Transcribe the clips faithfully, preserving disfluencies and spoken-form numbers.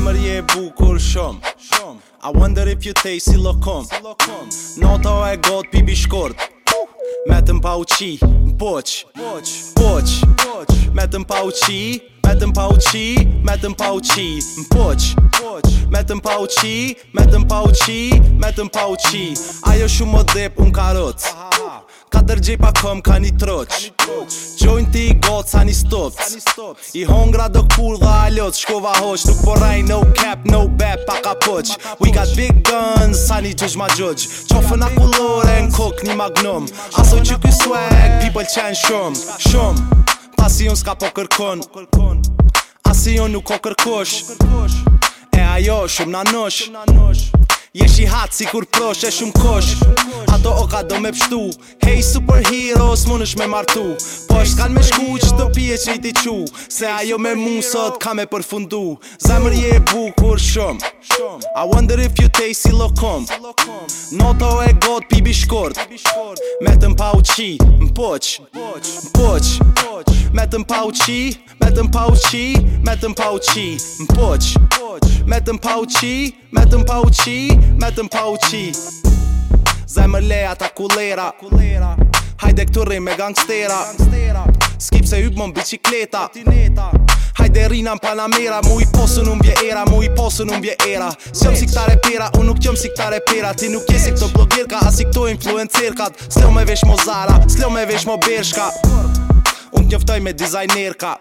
Zemër je e bukur shumë. I wonder if you taste si lokum. Nota e got pi bishkort. Metëm pa uqi, poq, poq, metëm pa uqi, metëm pa uqi, metëm pa uqi, poq, metëm pa uqi, metëm pa uqi, metëm pa uqi. Ajo shumë më dhep, unë karot, katër gjepa këm ka një troq, gjojnë ti i gotë sa një stop, i hongra do këpur dhe alot, shkova hoq, nuk poraj no cap, no bap, pa ka poq. We got big guns, sa një gjëgj ma gjëgj, qofën a kullore në kok një magnum, aso që ky swag, people qenë shumë, shumë, pasi unë s'ka po kërkon, asi unë nuk ko kërkosh, e ajo shumë na nosh. Jesh i hatë si kur prosh e shumë kosh, ato oka do me pështu, hey superheroes munësh me martu, po është kan me shku që të pije që i ti qu, se ajo me mu sot ka me përfundu. Zemër je e bukur shumë, I wonder if you taste si lokum. Noto e got pi bishkort, metëm pa uqi, m'poq, m'poq, metëm pa uqi, metëm pa uqi, metëm pa uqi, m'poq, metëm pa uqi, metëm pa uqi, metëm pa uqi. Zemër leja ta kulera, hajde këtu rrim me gangstera, skip se hyp mon bicikleta, hajde rina n'Panamera, mu i posën unë bje era, mu i posën unë bje era. S'jom si këta repera, unë nuk jom si këta repera, ti nuk je si këto blogerka, as si këto influencerkat, s'leo me vesh mo Zara, s'leo me vesh mo Bershka, unë t'njoftoj me dizajnerka,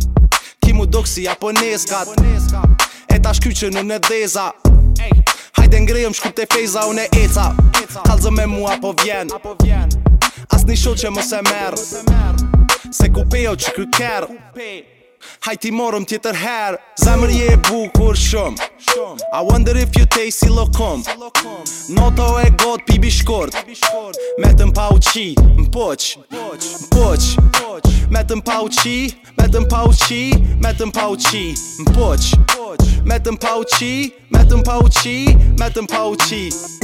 ki mu dok si japoneskat, e ta shkyqën unë e dheza, hajde ngrejëm shkup te fejza unë e eca, kalzëm me mua po vjen, as një shot që më se merë, se ku pejo që kry kerë, hajti morëm tjetër herë. Zemër je e bukur shumë, I wonder if you taste si lokum. Noto e got pi bishkort, metëm pa uqi, m'poq, m'poq, metëm pa uqi, metëm pa uqi, metëm pa uqi, m'poq, metëm pa uqi, metëm pa uqi, metëm pa uqi.